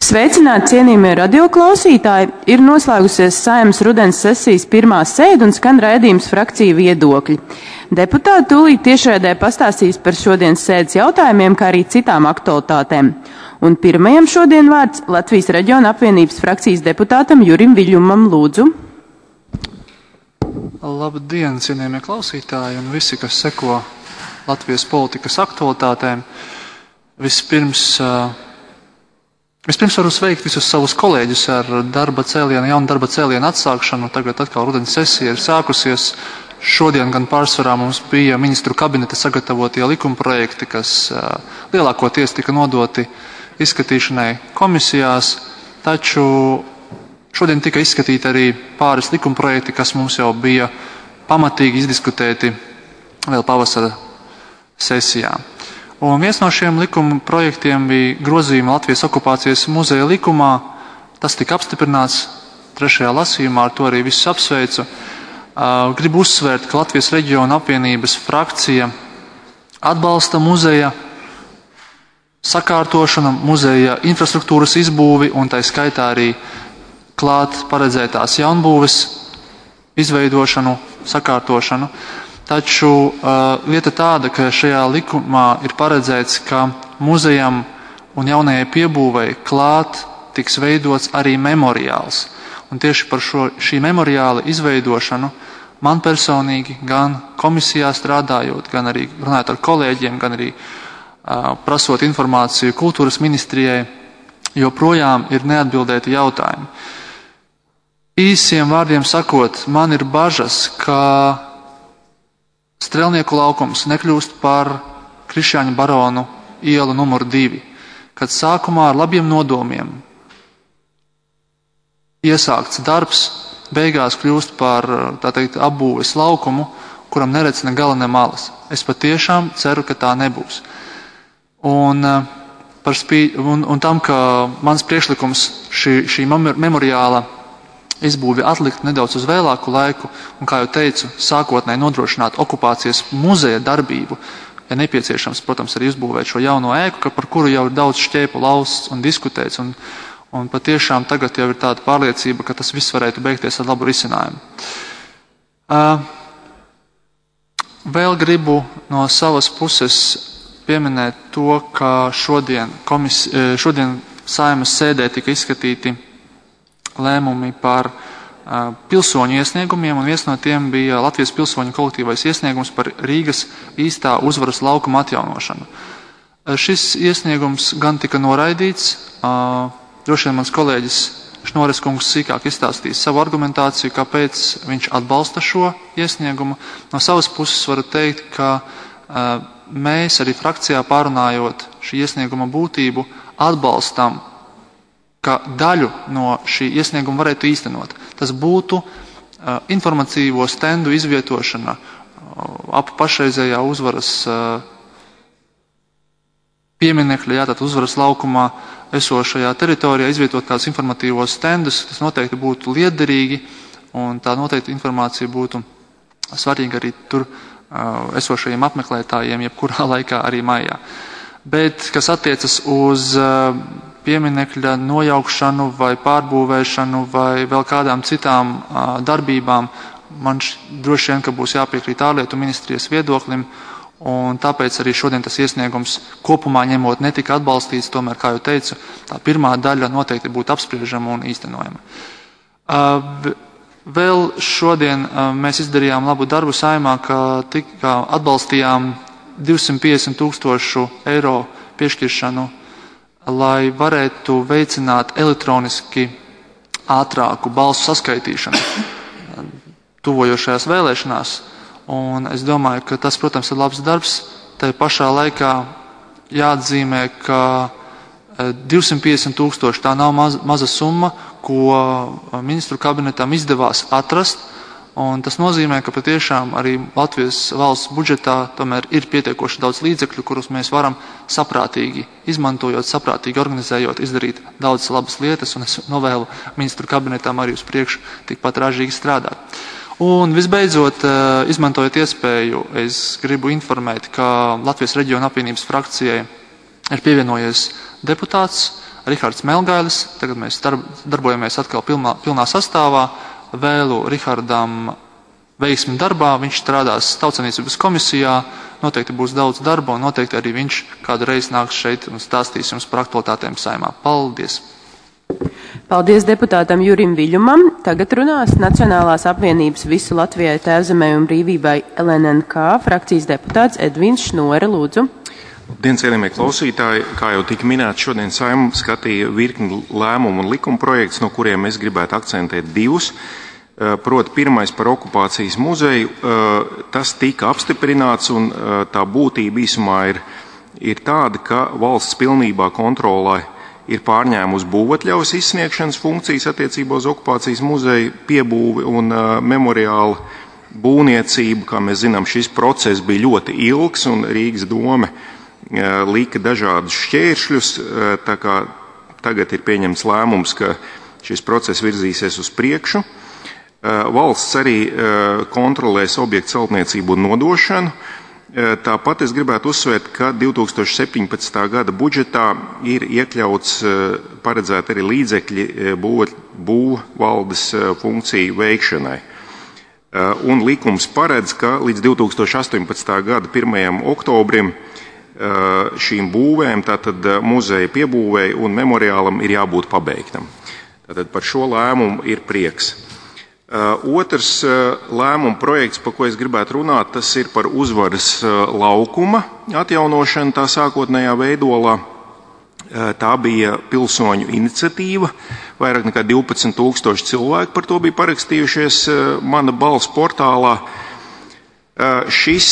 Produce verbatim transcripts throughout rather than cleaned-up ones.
Sveicināti, cienījamie radioklausītāji! Ir noslēgusies Saeimas rudens sesijas pirmā sēde un skan raidījums Frakciju viedokļi. Deputāti tūlīt tiešraidē pastāstīs par šodienas sēdes jautājumiem, kā arī citām aktualitātēm. Un pirmajam šodien vārds Latvijas Reģiona apvienības frakcijas deputātam Jurim Viļņumam, lūdzu. Labdien, cienījamie klausītāji un visi, kas seko Latvijas politikas aktualitātēm. Vispirms... Vispirms varu sveikt visus savus kolēģus ar darba cēlienu, jaunu darba cēlienu atsākšanu. Tagad atkal rudens sesija ir sākusies. Šodien gan pārsvarā mums bija ministru kabineta sagatavotie likumprojekti, kas lielākoties tika nodoti izskatīšanai komisijās, taču šodien tika izskatīti arī pāris likumprojekti, kas mums jau bija pamatīgi izdiskutēti vēl pavasara sesijā. Un viens no šiem likuma projektiem bija grozījuma Latvijas okupācijas muzeja likumā. Tas tika apstiprināts trešajā lasījumā, ar to arī visus apsveicu. Gribu uzsvērt, ka Latvijas Reģiona apvienības frakcija atbalsta muzeja sakārtošanu, muzeja infrastruktūras izbūvi un tā skaitā arī klāt paredzētās jaunbūves izveidošanu, sakārtošanu. Taču uh, lieta tāda, ka šajā likumā ir paredzēts, ka muzejam un jaunajai piebūvei klāt tiks veidots arī memoriāls. Un tieši par šo, šī memoriāla izveidošanu man personīgi, gan komisijā strādājot, gan arī runājot ar kolēģiem, gan arī uh, prasot informāciju kultūras ministrijai, joprojām ir neatbildēti jautājumi. Īsiem vārdiem sakot, man ir bažas, ka Strelnieku laukums nekļūst par Krišjāņa baronu ielu numur divi, kad sākumā ar labiem nodomiem iesākts darbs beigās kļūst par, tā teikt, apbūves laukumu, kuram neredz ne gala, ne malas. Es patiešām ceru, ka tā nebūs. Un, par spī, un, un tam, ka mans priekšlikums šī, šī memoriāla izbūvi atlikt nedaudz uz vēlāku laiku, un, kā jau teicu, sākotnēji nodrošināt okupācijas muzeja darbību, ja nepieciešams, protams, arī uzbūvēt šo jauno ēku, par kuru jau ir daudz šķēpu lausts un diskutēts, un, un patiešām tagad jau ir tāda pārliecība, ka tas viss varētu beigties ar labu risinājumu. Uh, vēl gribu no savas puses pieminēt to, ka šodien, komis, šodien Saeimas sēdē tika izskatīti lēmumi par uh, pilsoņu iesniegumiem, un viens no tiem bija Latvijas pilsoņu kolektīvais iesniegums par Rīgas īstā uzvaras laukuma atjaunošanu. Uh, šis iesniegums gan tika noraidīts, uh, droši vien mans kolēģis Šnores kungs sīkāk izstāstīs savu argumentāciju, kāpēc viņš atbalsta šo iesniegumu. No savas puses varu teikt, ka uh, mēs arī frakcijā pārunājot šī iesnieguma būtību atbalstam, ka daļu no šī iesnieguma varētu īstenot. Tas būtu uh, informatīvo stendu izvietošana uh, ap pašreizējā uzvaras uh, pieminekļa, jā, tātad uzvaras laukumā esošajā teritorijā, izvietot kādus informatīvos stendus. Tas noteikti būtu liederīgi, un tā noteikti informācija būtu svarīga arī tur uh, esošajiem apmeklētājiem, jebkurā laikā arī maijā. Bet, kas attiecas uz uh, pieminekļa nojaukšanu vai pārbūvēšanu vai vēl kādām citām a, darbībām, man š, droši vien, ka būs jāpiekrīt ārlietu ministrijas viedoklim, un tāpēc arī šodien tas iesniegums kopumā ņemot netika atbalstīts, tomēr, kā jau teicu, tā pirmā daļa noteikti būtu apspriežama un īstenojama. A, vēl šodien a, mēs izdarījām labu darbu Saeimā, ka tika atbalstījām divsimt piecdesmit tūkstošu eiro piešķiršanu, lai varētu veicināt elektroniski ātrāku balsu saskaitīšanu tuvojošajās vēlēšanās. Un es domāju, ka tas, protams, ir labs darbs. Tai pašā laikā jāatzīmē, ka divsimt piecdesmit tūkstoši tā nav maz, maza summa, ko ministru kabinetam izdevās atrast. Un tas nozīmē, ka patiešām arī Latvijas valsts budžetā tomēr ir pietiekoši daudz līdzekļu, kurus mēs varam saprātīgi izmantojot, saprātīgi organizējot, izdarīt daudz labas lietas, un es novēlu ministru kabinetam arī uz priekšu tikpat ražīgi strādāt. Un visbeidzot, izmantojot iespēju, es gribu informēt, ka Latvijas Reģiona apvienības frakcijai ir pievienojies deputāts Rihards Melgailis, tagad mēs darb, darbojamies atkal pilnā, pilnā sastāvā, vēlu Rihardam veiksmi darbā, viņš strādās Tautsaimniecības komisijā, noteikti būs daudz darba un noteikti arī viņš kādu reizi nāks šeit un stāstīs jums par aktualitātēm Saeimā. Paldies! Paldies deputātam Jurim Viļumam. Tagad runās Nacionālās apvienības Visu Latvijai, Tēvzemei un brīvībai L N N K frakcijas deputāts Edvins Šnore, lūdzu. Labdien, cienījamie klausītāji! Kā jau tika minēts, šodien Saeima skatīja virkni lēmumu un likuma projekts, no kuriem es gribētu akcentēt divus. Proti, pirmais par okupācijas muzeju. Tas tika apstiprināts un tā būtība īsumā ir, ir tāda, ka valsts pilnībā kontrolē ir pārņēmusi būvatļaus izsniegšanas funkcijas attiecībā uz okupācijas muzeju piebūvi un uh, memoriālu būvniecību. Kā mēs zinām, šis process bija ļoti ilgs un Rīgas dome uh, lika dažādus šķēršļus, uh, tā kā tagad ir pieņemts lēmums, ka šis process virzīsies uz priekšu. Uh, valsts arī uh, kontrolēs objektu celtniecību un nodošanu. Tāpat es gribētu uzsvērt, ka divi tūkstoši septiņpadsmitā gada budžetā ir iekļauts paredzēt arī līdzekļi būvvaldes funkciju veikšanai. Un likums paredz, ka līdz divi tūkstoši astoņpadsmitā gada pirmajam oktobrim šīm būvēm, tātad muzeja piebūvēja un memoriālam ir jābūt pabeigtam. Tātad par šo lēmumu ir prieks. Otrs lēmuma projekts, par ko es gribētu runāt, tas ir par Uzvaras laukuma atjaunošanu tā sākotnējā veidolā. Tā bija pilsoņu iniciatīva, vairāk nekā divpadsmit tūkstoši cilvēku par to bija parakstījušies Mana balss portālā. Šis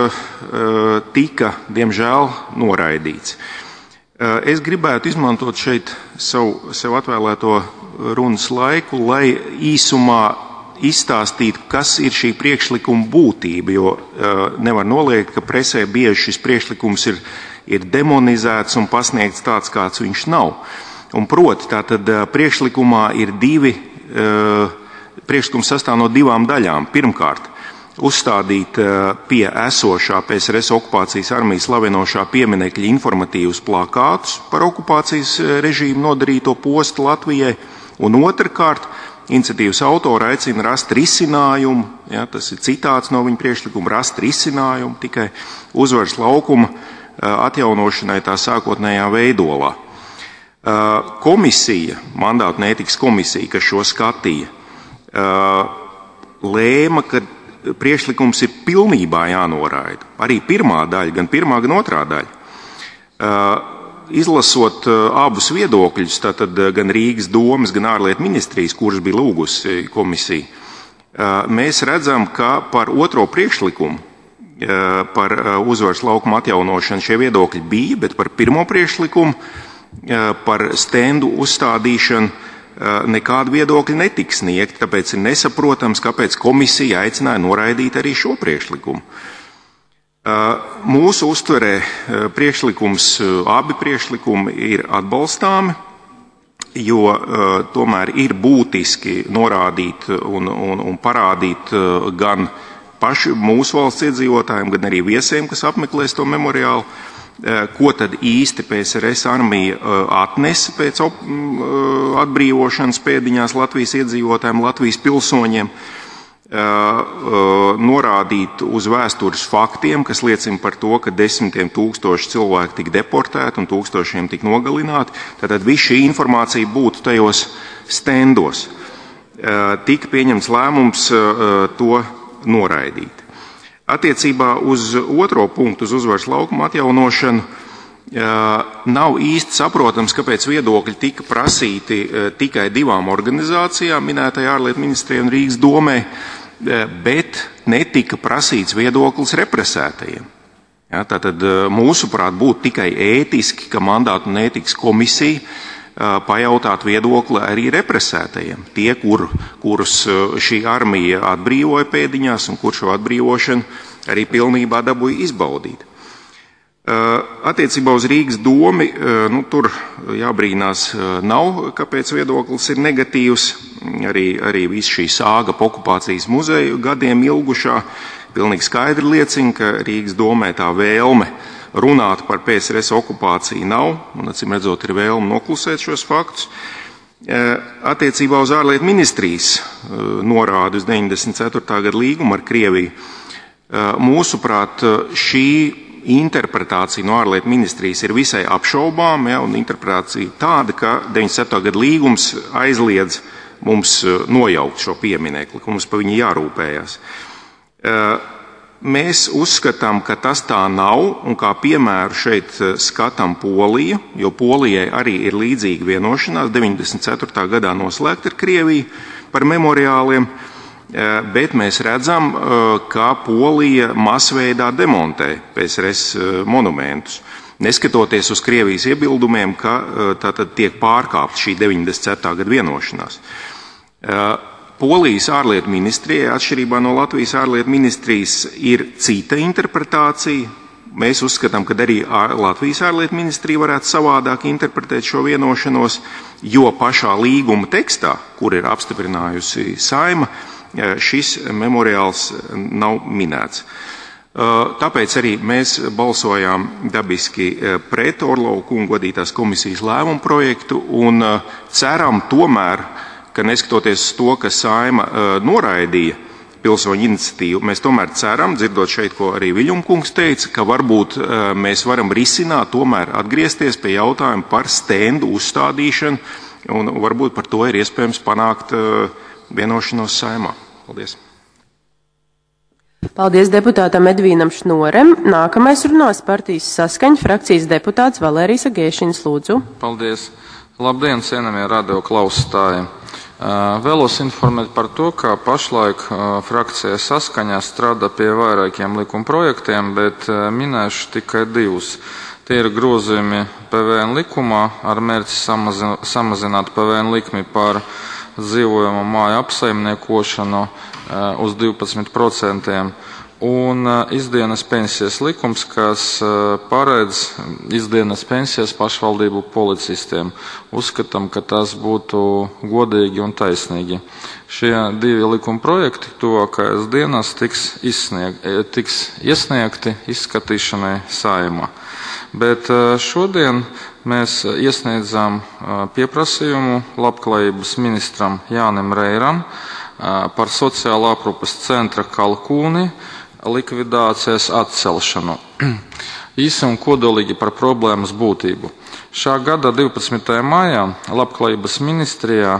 tika, diemžēl, noraidīts. Es gribētu izmantot šeit savu, sev atvēlēto runas laiku, lai īsumā izstāstītu, kas ir šī priekšlikuma būtība, jo uh, nevar noliegt, ka presē bieži šis priekšlikums ir, ir demonizēts un pasniegts tāds, kāds viņš nav. Un proti, tātad uh, priekšlikumā ir divi, uh, priekšlikums sastāv no divām daļām. Pirmkārt, uzstādīt uh, pie esošā P S R S okupācijas armijas slavinošā pieminekļa informatīvus plakātus par okupācijas režīmu nodarīto postu Latvijai. Un otrkārt, iniciatīvas autori aicina rast risinājumu, ja, tas ir citāts no viņa priekšlikuma, rast risinājumu tikai Uzvaras laukuma atjaunošanai tā sākotnējā veidolā. Komisija, mandātu un ētikas komisija, kas šo skatīja, lēma, ka priekšlikums ir pilnībā jānoraida. Arī pirmā daļa, gan pirmā, gan otrā daļa. Izlasot abus viedokļus, tātad gan Rīgas domas, gan ārlietu ministrijas, kuras bija lūgusi komisija, mēs redzam, ka par otro priekšlikumu, par Uzvaras laukuma atjaunošanu šie viedokļi bija, bet par pirmo priekšlikumu, par stendu uzstādīšanu nekādu viedokļu netiks sniegt, tāpēc ir nesaprotams, kāpēc komisija aicināja noraidīt arī šo priekšlikumu. Mūsu uztverē priekšlikums, abi priekšlikumi ir atbalstāmi, jo tomēr ir būtiski norādīt un, un, un parādīt gan paši mūsu valsts iedzīvotājiem, gan arī viesiem, kas apmeklēs to memoriālu, ko tad īsti P S R S armija atnesa pēc atbrīvošanas pēdiņās Latvijas iedzīvotājiem, Latvijas pilsoņiem, norādīt uz vēstures faktiem, kas liecina par to, ka desmitiem tūkstoši cilvēku tika deportēti un tūkstošiem tika nogalināti. Tātad viss šī informācija būtu tajos stendos. Tika pieņemts lēmums to noraidīt. Attiecībā uz otro punktu, uz Uzvaras laukuma atjaunošanu, nav īsti saprotams, kāpēc viedokļi tika prasīti tikai divām organizācijām, minētai ārlietu ministrijai un Rīgas domē, bet netika prasīts viedoklis represētajiem. Ja, tātad mūsuprāt būtu tikai ētiski, ka mandātu un ētikas komisija pajautāt viedokli arī represētajiem. Tie, kur, kurus šī armija atbrīvoja pēdiņās un kur šo atbrīvošanu arī pilnībā dabūja izbaudīt. Attiecībā uz Rīgas domi, nu, tur jābrīnās nav, kāpēc viedoklis ir negatīvs. Arī, arī viss šī sāga pa okupācijas muzeju gadiem ilgušā pilnīgi skaidri liecina, ka Rīgas domē tā vēlme runāt par P S R S okupāciju nav, un, acīm redzot, ir vēlme noklusēt šos faktus. Attiecībā uz ārlietu ministrijas norādi uz deviņdesmit ceturtā gada līgumu ar Krieviju, mūsuprāt, šī interpretācija no ārlietu ministrijas ir visai apšaubām, ja, un interpretācija tāda, ka deviņdesmit ceturtā gada līgums aizliedz mums nojaukt šo pieminekli, ka mums pa viņu jārūpējās. Mēs uzskatām, ka tas tā nav, un kā piemēru šeit skatām Poliju, jo Polijai arī ir līdzīga vienošanās deviņdesmit ceturtā gadā noslēgta ar Krieviju par memoriāliem, bet mēs redzam, ka Polija masveidā demontē P S R S monumentus, neskatoties uz Krievijas iebildumiem, ka tātad tiek pārkāpta šī deviņdesmit ceturtā gada vienošanās. Polijas ārlietu ministrijai, atšķirībā no Latvijas ārlietu ministrijas, ir cita interpretācija. Mēs uzskatām, ka arī Latvijas ārlietu ministrija varētu savādāk interpretēt šo vienošanos, jo pašā līguma tekstā, kur ir apstiprinājusi Saeima, šis memoriāls nav minēts. Tāpēc arī mēs balsojām dabiski pret Orlovu kungu vadītās komisijas lēmumu projektu un ceram tomēr, ka neskatoties uz to, ka Saeima uh, noraidīja pilsoņu iniciatīvu, mēs tomēr ceram, dzirdot šeit, ko arī Viļņumkungs teica, ka varbūt uh, mēs varam risināt, tomēr atgriezties pie jautājuma par stendu uzstādīšanu, un varbūt par to ir iespējams panākt uh, vienošanos Saeimā. Paldies. Paldies deputātam Edvīnam Šnorem. Nākamais runās partijas Saskaņa frakcijas deputāts Valērijas Agēšiņš, lūdzu. Paldies. Labdien, cienījamie radio klausītāji. Vēlos informēt par to, ka pašlaik frakcija Saskaņā strādā pie vairākiem likuma projektiem, bet minēšu tikai divus. Tie ir grozījumi P V N likumā ar mērķi samazināt P V N likmi par dzīvojamo māju apsaimniekošanu uz divpadsmit procentiem. Un izdienas pensijas likums, kas paredz izdienas pensijas pašvaldību policistiem. Uzskatām, ka tas būtu godīgi un taisnīgi. Šie divi likuma projekti tuvākajās dienās tiks, izsnieg, tiks iesniegti izskatīšanai Saeimā. Bet šodien mēs iesniedzām pieprasījumu labklājības ministram Jānim Reiram par sociālā aprūpes centra Kalkūni likvidācijas atcelšanu. Īsi un kodolīgi par problēmas būtību. Šā gada divpadsmitajā maijā Labklājības ministrijā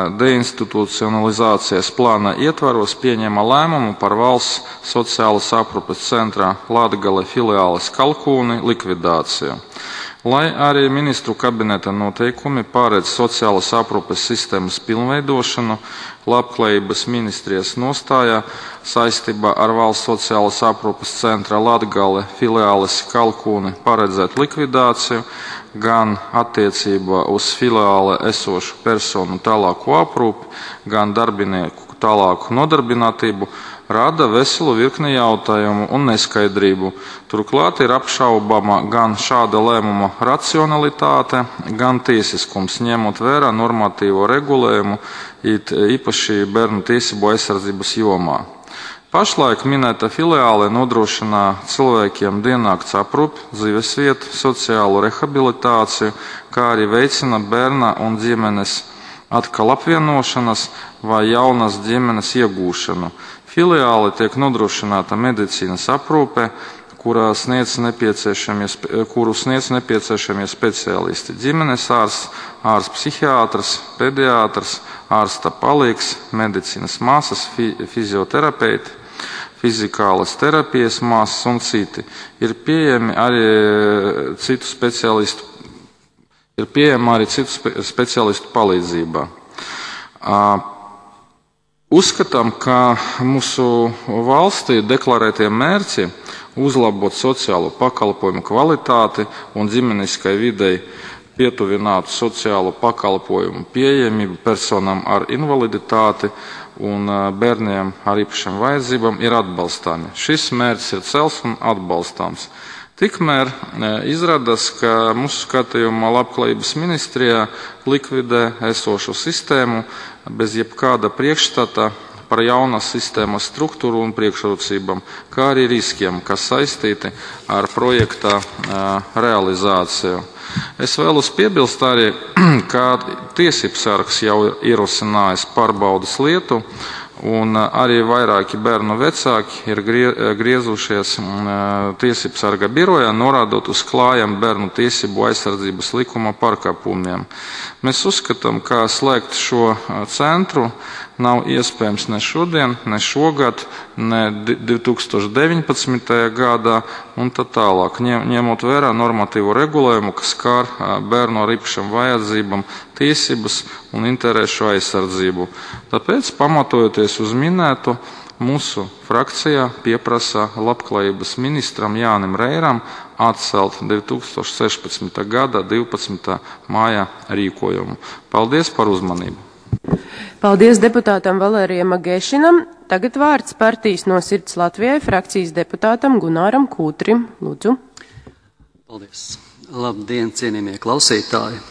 deinstitucionalizācijas plāna ietvaros pieņēma lēmumu par valsts sociālas aprūpes centrā Latgale filiāles Kalkūni likvidāciju. Lai arī ministru kabineta noteikumi paredz sociālas aprūpes sistēmas pilnveidošanu, Labklājības ministrijas nostājā saistībā ar valsts sociālas aprūpes centra Latgale filiāles Kalkūni paredzēt likvidāciju, gan attiecībā uz filiāle esošu personu tālāku aprūpi, gan darbinieku tālāku nodarbinātību, rada veselu virkni jautājumu un neskaidrību. Turklāt ir apšaubama gan šāda lēmuma racionalitāte, gan tiesiskums, ņemot vērā normatīvo regulējumu, it īpaši bērnu tiesību aizsardzības jomā. Pašlaik minēta filiāle nodrošina cilvēkiem diennakts aprūpi, dzīvesvietu, sociālu rehabilitāciju, kā arī veicina bērna un ģimenes atkal apvienošanas vai jaunas ģimenes iegūšanu. Filiāle tiek nodrošināta medicīnas aprūpe, kurā sniedz nepieciešamie, kuru sniedz nepieciešamie speciālisti. Ģimenes ārsts, ārsts psihiātrs, pediātrs, ārsta palīgs, medicīnas māsas, fi, fizioterapeiti, fizikālas terapijas māsas un citi. Ir pieejami arī citu speciālistu, ir pieejama arī citu spe, speciālistu palīdzībā. Uzskatām, ka mūsu valstī deklarētie mērķi uzlabot sociālo pakalpojumu kvalitāti un ģimeniskai videi pietuvinātu sociālo pakalpojumu pieejamību personām ar invaliditāti un bērniem ar īpašām vajadzībām ir atbalstāmi. Šis mērķis ir cels un atbalstāms. Tikmēr izrādās, ka mūsu skatījumā Labklājības ministrijā likvidē esošo sistēmu bez jebkāda priekšstata par jaunas sistēmas struktūru un priekšrocībām, kā arī riskiem, kas saistīti ar projekta realizāciju. Es vēlos piebilst arī, ka tiesības sargs jau ir ierosinājis pārbaudas lietu, un arī vairāki bērnu vecāki ir griezušies tiesības sarga birojā, norādot uz klājām bērnu tiesību aizsardzības likuma pārkāpumiem. Mēs uzskatām, ka slēgt šo centru nav iespējams ne šodien, ne šogad, ne divi tūkstoši deviņpadsmitajā gadā un tā tālāk, ņemot vērā normatīvu regulējumu, kas skār bērnu ar īpašām vajadzībām, tiesības un interešu aizsardzību. Tāpēc, pamatojoties uz minētu, mūsu frakcijā pieprasa labklājības ministram Jānim Reiram atcelt divi tūkstoši sešpadsmitā gada divpadsmitā māja rīkojumu. Paldies par uzmanību! Paldies deputātam Valērijam Magēšinam. Tagad vārds partijas No sirds Latvijai frakcijas deputātam Gunāram Kūtrim. Lūdzu. Paldies. Labdien, cienījamie klausītāji.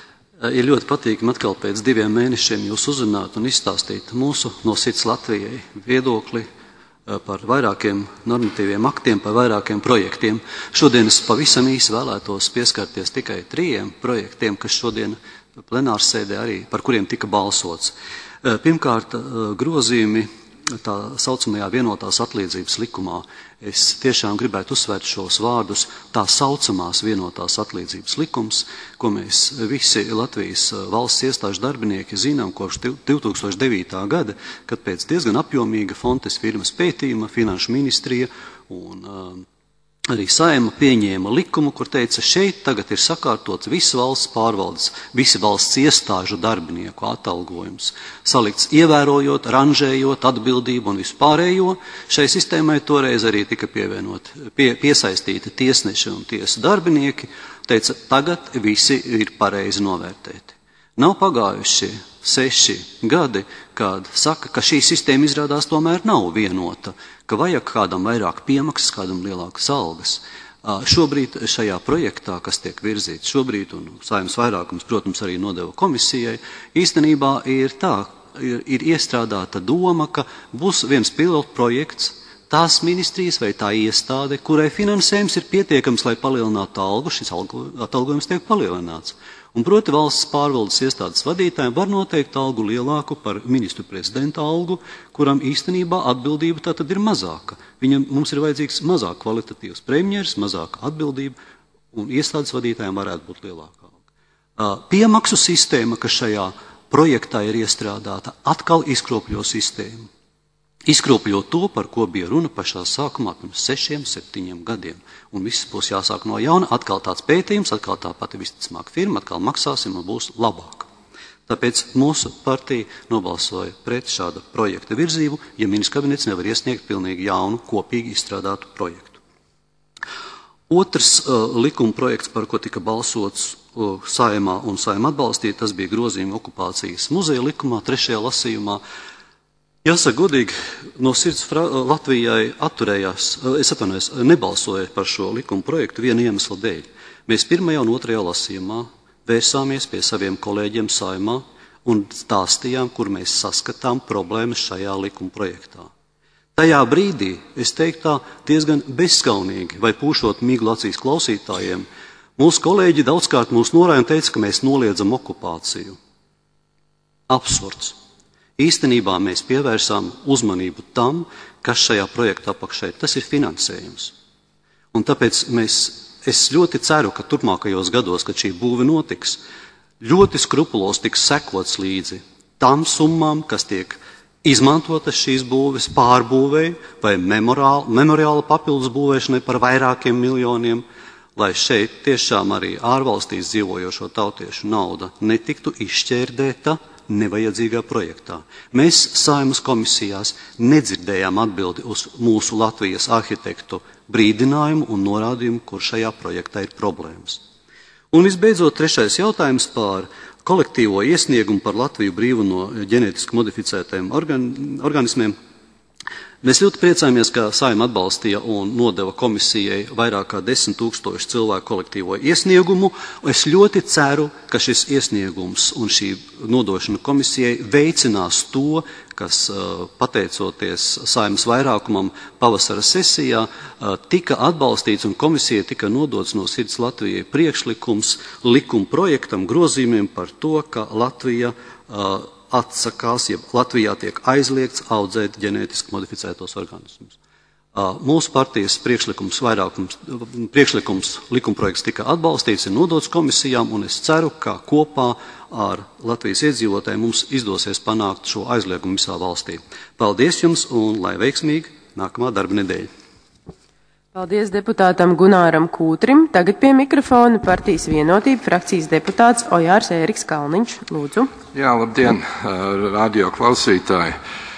Ir ļoti patīkami atkal pēc diviem mēnešiem jūs uzrunāt un izstāstīt mūsu No sirds Latvijai viedokli par vairākiem normatīviem aktiem, par vairākiem projektiem. Šodien es pavisam īsi vēlētos pieskarties tikai trījiem projektiem, kas šodien plenārsēdē arī, par kuriem tika balsots. Pirmkārt, grozījumi tā saucamajā vienotās atlīdzības likumā. Es tiešām gribētu uzsvērt šos vārdus, tā saucamās vienotās atlīdzības likums, ko mēs visi Latvijas valsts iestāžu darbinieki zinām kopš divi tūkstoši devītā gada, kad pēc diezgan apjomīga Fontes firmas pētījuma Finanšu ministrija un uh, arī Saeima pieņēma likumu, kur teica, šeit tagad ir sakārtots visu valsts pārvaldes, visi valsts iestāžu darbinieku atalgojums, salikts ievērojot, ranžējot atbildību un vispārējo. Šai sistēmai toreiz arī tika pievienot, pie, piesaistīti tiesneši un tiesu darbinieki, teica, tagad visi ir pareizi novērtēti. Nav pagājuši seši gadi, kad saka, ka šī sistēma izrādās tomēr nav vienota, ka vajag kādam vairāk piemaksas, kādam lielākas algas. Šobrīd šajā projektā, kas tiek virzīts šobrīd, un Saeimas vairākums, protams, arī nodeva komisijai, īstenībā ir tā, ir, ir iestrādāta doma, ka būs viens pilotu projekts, tās ministrijas vai tā iestāde, kurai finansējums ir pietiekams, lai palielinātu algu, šis atalgojums tiek palielināts. Un proti valsts pārvaldes iestādes vadītājiem var noteikt algu lielāku par ministru prezidenta algu, kuram īstenībā atbildība tā tad ir mazāka. Viņam mums ir vajadzīgs mazāk kvalitatīvs premjeras, mazāka atbildība, un iestādes vadītājiem varētu būt lielāka alga. Piemaksu sistēma, kas šajā projektā ir iestrādāta, atkal izkropļo sistēmu. Izkropļo to, par ko bija runa pašā sākumā pirms sešiem, septiņiem gadiem. Un viss būs jāsāk no jauna, atkal tāds pētījums, atkal tā pati visticamāk firma, atkal maksāsim un būs labāk. Tāpēc mūsu partija nobalsoja pret šāda projekta virzību, ja ministrs kabinets nevar iesniegt pilnīgi jaunu, kopīgi izstrādātu projektu. Otrs uh, likuma projekts, par ko tika balsots uh, Saeimā un Saeima atbalstīja, tas bija grozījuma okupācijas muzeja likumā, trešajā lasījumā. Jāsaka godīgi, No sirds Latvijai atturējās, es atvainojos, nebalsoja par šo likuma projektu viena iemesla dēļ. Mēs pirmajā un otrajā lasījumā vērsāmies pie saviem kolēģiem Saeimā un stāstījām, kur mēs saskatām problēmas šajā likuma projektā. Tajā brīdī, es teiktu tā, diezgan bezskaunīgi, vai pūšot miglu acīs klausītājiem, mūsu kolēģi daudzkārt mūs norāja un teica, ka mēs noliedzam okupāciju. Absurds. Īstenībā mēs pievērsām uzmanību tam, kas šajā projekta apakšē ir. Tas ir finansējums. Un tāpēc mēs, es ļoti ceru, ka turpmākajos gados, kad šī būve notiks, ļoti skrupulos tiks sekots līdzi tam summām, kas tiek izmantotas šīs būves pārbūvēji vai memoriāla, memoriāla papildus būvēšanai par vairākiem miljoniem, lai šeit tiešām arī ārvalstīs dzīvojošo tautiešu nauda netiktu izšķērdēta nevajadzīgā projektā. Mēs Saeimas komisijās nedzirdējām atbildi uz mūsu Latvijas arhitektu brīdinājumu un norādījumu, kur šajā projektā ir problēmas. Un visbeidzot, trešais jautājums par kolektīvo iesniegumu par Latviju brīvu no ģenētiski modificētajiem organ, organismiem. Mēs ļoti priecājamies, ka Saeima atbalstīja un nodeva komisijai vairāk kā desmit tūkstošu cilvēku kolektīvo iesniegumu. Es ļoti ceru, ka šis iesniegums un šī nodošana komisijai veicinās to, kas pateicoties Saeimas vairākumam pavasara sesijā tika atbalstīts un komisijai tika nodots no sirds Latvijai priekšlikums likuma projektam grozījumiem par to, ka Latvija atsakās, ja Latvijā tiek aizliegts audzēt ģenētiski modificētos organismus. Mūsu partijas priekšlikums, vairākums, priekšlikums likumprojekts tika atbalstīts, ir nodots komisijām, un es ceru, ka kopā ar Latvijas iedzīvotājiem mums izdosies panākt šo aizliegumu visā valstī. Paldies jums, un lai veiksmīgi nākamā darba nedēļa. Paldies deputātam Gunāram Kūtrim. Tagad pie mikrofona partijas Vienotība frakcijas deputāts Ojārs Ēriks Kalniņš. Lūdzu. Jā, labdien, radio klausītāji.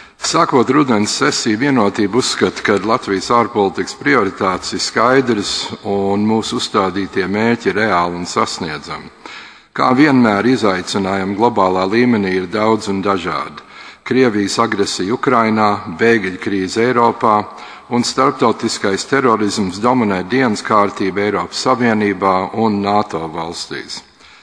Sākot rudens sesiju, Vienotība uzskata, ka Latvijas ārpolitikas prioritātes ir skaidras un mūsu uzstādītie mērķi ir reāli un sasniedzami. Kā vienmēr izaicinājumi globālā līmenī ir daudz un dažādi. Krievijas agresija Ukrainā, bēgļu krīze Eiropā un starptautiskais terorisms dominē dienas kārtību Eiropas Savienībā un NATO valstīs.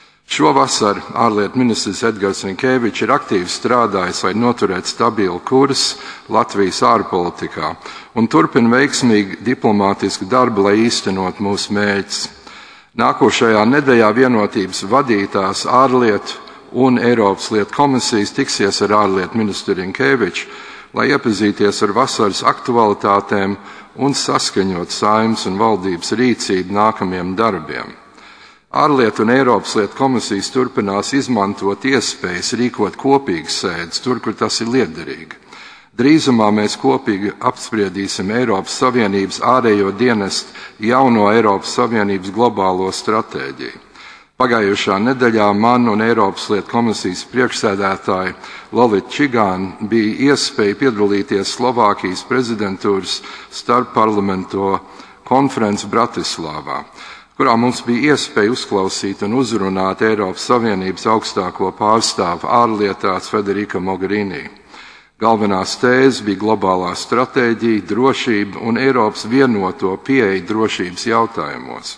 Šovasar ārlietu ministrs Edgars Rinkēvičs ir aktīvi strādājis, lai noturētu stabilu kursu Latvijas ārpolitikā un turpina veiksmīgi diplomātisku darbu, lai īstenot mūsu mērķus. Nākošajā nedēļā Vienotības vadītās ārlietu un Eiropas lietu komisijas tiksies ar ārlietu ministru Rinkēviču, lai iepazīties ar vasaras aktualitātēm un saskaņot Saeimas un valdības rīcību nākamajiem darbiem. Ārlietu un Eiropas lietu komisijas turpinās izmantot iespējas rīkot kopīgas sēdes, tur, kur tas ir liederīgi. Drīzumā mēs kopīgi apspriedīsim Eiropas Savienības ārējo dienestu jauno Eiropas Savienības globālo stratēģiju. Pagājušā nedēļā man un Eiropas lietu komisijas priekšsēdētāja Lolita Čigāna bija iespēja piedalīties Slovākijas prezidentūras starpparlamento konferences Bratislavā, kurā mums bija iespēja uzklausīt un uzrunāt Eiropas Savienības augstāko pārstāvu ārlietās Federica Mogherini. Galvenās tēzes bija globālā stratēģija, drošība un Eiropas vienoto pieeja drošības jautājumos.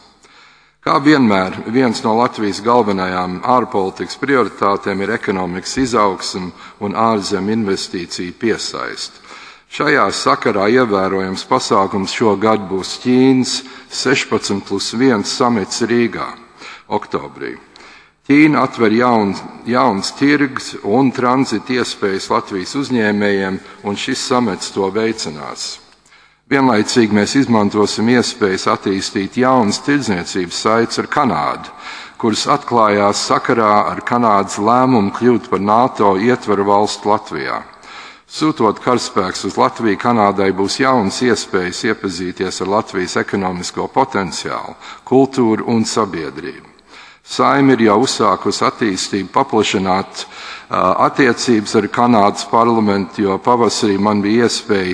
Kā vienmēr, viens no Latvijas galvenajām ārpolitikas prioritātēm ir ekonomikas izaugsme un ārzem investīciju piesaiste. Šajā sakarā ievērojams pasākums šogad būs Ķīnas sešpadsmit plus viens samits Rīgā, oktobrī. Ķīna atver jauns, jauns tirgus un tranzita iespējas Latvijas uzņēmējiem, un šis samits to veicinās. Vienlaicīgi mēs izmantosim iespējas attīstīt jaunas tirdzniecības saites ar Kanādu, kuras atklājās sakarā ar Kanādas lēmumu kļūt par NATO ietvaru valstu Latvijā. Sūtot karaspēks uz Latviju, Kanādai būs jaunas iespējas iepazīties ar Latvijas ekonomisko potenciālu, kultūru un sabiedrību. Saeima ir jau uzsākusi attīstību paplašināt uh, attiecības ar Kanādas parlamentu, jo pavasarī man bija iespēja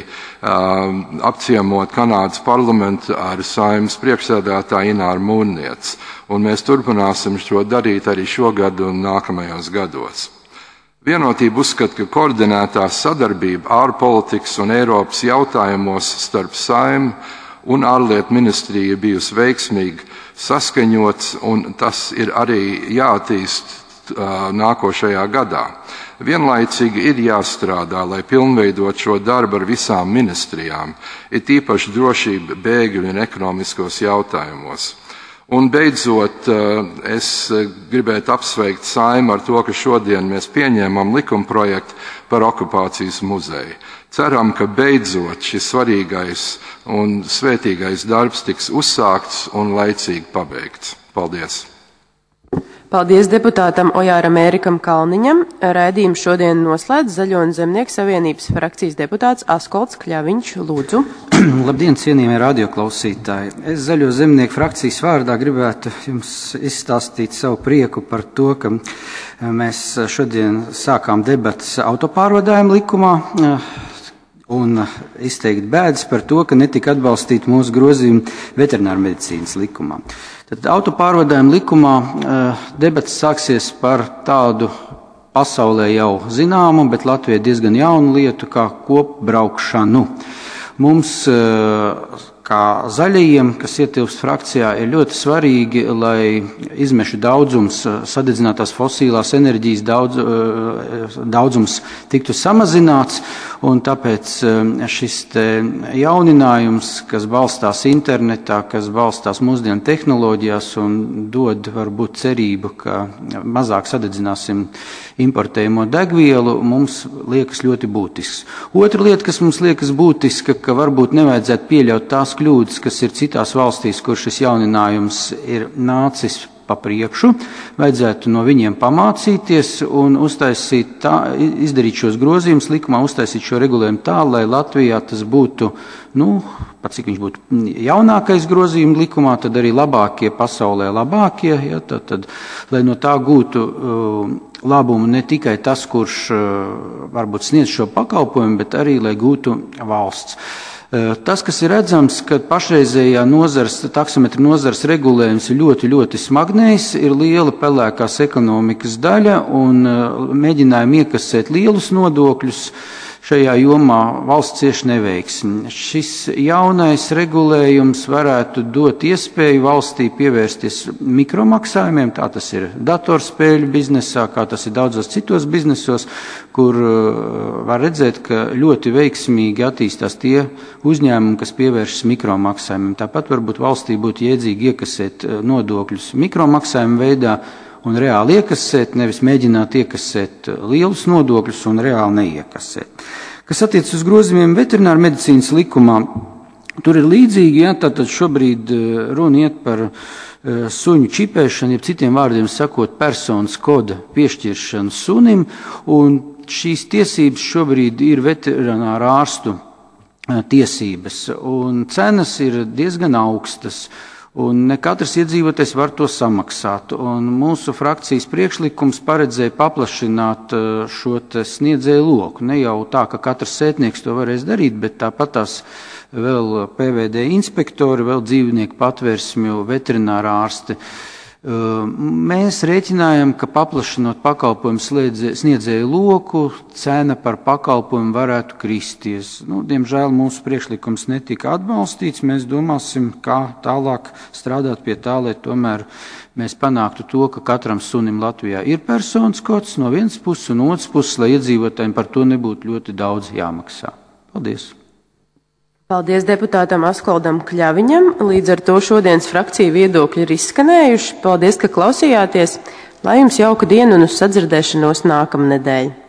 uh, apciemot Kanādas parlamentu ar Saeimas priekšsēdētāju Ināru Mūrnieci, un mēs turpināsim šo darīt arī šogad un nākamajos gados. Vienotība uzskata, ka koordinētā sadarbība ārpolitikas un Eiropas jautājumos starp Saeimu un ārlietu ministriju bijusi veiksmīga, saskaņots, un tas ir arī jāattīst uh, nākošajā gadā. Vienlaicīgi ir jāstrādā, lai pilnveidot šo darbu ar visām ministrijām, ir tīpaši drošība, bēgļu un ekonomiskos jautājumos. Un beidzot, uh, es gribētu apsveikt Saeimu ar to, ka šodien mēs pieņēmam likumprojektu par okupācijas muzeju. Ceram, ka beidzot šis svarīgais un svētīgais darbs tiks uzsākts un laicīgi pabeigts. Paldies! Paldies deputātam Ojāram Ērikam Kalniņam. Raidījumu šodien noslēdz Zaļo un Zemnieku savienības frakcijas deputāts Askolds Kļaviņš. Lūdzu. Labdien, cienījamie radioklausītāji. Es Zaļo Zemnieku frakcijas vārdā gribētu jums izstāstīt savu prieku par to, ka mēs šodien sākām debatas autopārvadājumu likumā un izteikt bēdas par to, ka netika atbalstīt mūsu grozījumi veterinārmedicīnas likumā. Tad autopārvadājuma likumā debatas sāksies par tādu pasaulē jau zināmu, bet Latvijai diezgan jaunu lietu kā kopbraukšanu. Mums, kā zaļajiem, kas ietilpst frakcijā, ir ļoti svarīgi, lai izmešu daudzums, sadedzinātās fosilās enerģijas daudz, daudzums tiktu samazināts, un tāpēc šis te jauninājums, kas balstās internetā, kas balstās mūsdienu tehnoloģijās un dod varbūt cerību, ka mazāk sadedzināsim importējumu degvielu, mums liekas ļoti būtisks. Otra lieta, kas mums liekas būtiska, ka varbūt nevajadzētu pieļaut tās kļūdas, kas ir citās valstīs, kur šis jauninājums ir nācis pa priekšu, vajadzētu no viņiem pamācīties un uztaisīt tā, izdarīt šos grozījumus likumā, uztaisīt šo regulējumu tā, lai Latvijā tas būtu, nu, pat cik viņš būtu jaunākais grozījums likumā, tad arī labākie pasaulē labākie, ja, tad, tad, lai no tā gūtu uh, labumu ne tikai tas, kurš uh, varbūt sniedz šo pakalpojumu, bet arī, lai gūtu valsts. Tas, kas ir redzams, ka pašreizējā nozars, taksometra nozars regulējums ir ļoti, ļoti smagnējs, ir liela pelēkās ekonomikas daļa un mēģinājumi iekasēt lielus nodokļus šajā jomā valsts cieši neveiksmi. Šis jaunais regulējums varētu dot iespēju valstī pievērsties mikromaksājumiem, tā tas ir datorspēļu biznesā, kā tas ir daudzos citos biznesos, kur var redzēt, ka ļoti veiksmīgi attīstās tie uzņēmumi, kas pievēršas mikromaksājumiem. Tāpat varbūt valstī būtu jēdzīgi iekasēt nodokļus mikromaksājumu veidā un reāli iekasēt, nevis mēģināt iekasēt lielus nodokļus un reāli neiekasēt. Kas attiec uz grozījumiem veterināra medicīnas likumā, tur ir līdzīgi, ja, tātad šobrīd runa iet par suņu čipēšanu, jeb citiem vārdiem sakot, personas koda piešķiršanu sunim, un šīs tiesības šobrīd ir veterināra ārstu tiesības, un cenas ir diezgan augstas. Un ne katrs iedzīvotājs var to samaksāt. Un mūsu frakcijas priekšlikums paredzēja paplašināt šo te sniedzēju loku. Ne jau tā, ka katrs sētnieks to varēs darīt, bet tāpat tās vēl P V D inspektori, vēl dzīvnieku patvērsmju veterinārā ārsti. Mēs rēķinājam, ka paplašinot pakalpojumu sniedzēju loku, cena par pakalpojumu varētu kristies. Nu, diemžēl mūsu priekšlikums netika atbalstīts. Mēs domāsim, kā tālāk strādāt pie tā, lai tomēr mēs panāktu to, ka katram sunim Latvijā ir personas kods no vienas puses un otras puses, lai iedzīvotājiem par to nebūtu ļoti daudz jāmaksā. Paldies! Paldies deputātam Askoldam Kļaviņam. Līdz ar to šodienas frakciju viedokļi ir izskanējuši. Paldies, ka klausījāties. Lai jums jauka diena un uz sadzirdēšanos nākamnedēļ.